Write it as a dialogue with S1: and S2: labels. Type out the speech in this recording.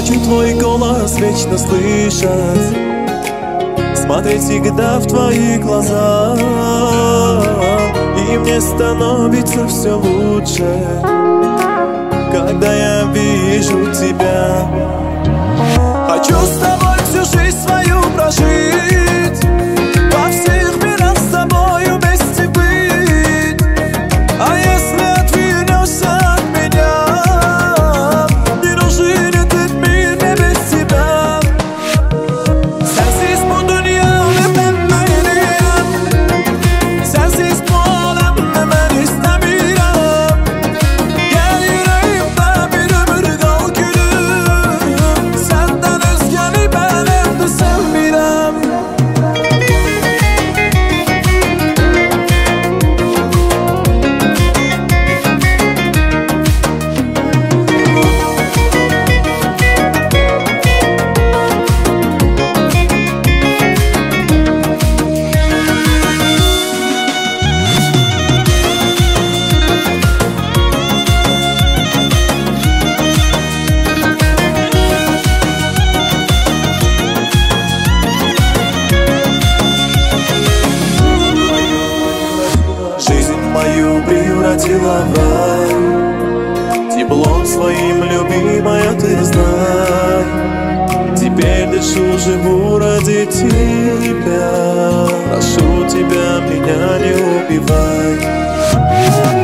S1: Хочу твой голос вечно слышать, смотреть всегда в твои глаза, и мне становится все лучше, когда я вижу тебя. Хочу с тобой всю жизнь свою прожить, во всех мирах с тобою вместе быть. А если отвернешься от меня, не нужен этот мир мне без тебя. Sensiz bu dünyada ben değilim, sensiz bu alemde ben istemiyorum. Gel yüreğimde bir ömür kal gülüm, senden özgeni ben evde sevmirəm. Жизнь мою превратила в рай, теплом своим любимая ты знай. Теперь дышу, живу ради тебя, прошу тебя, меня не убивай.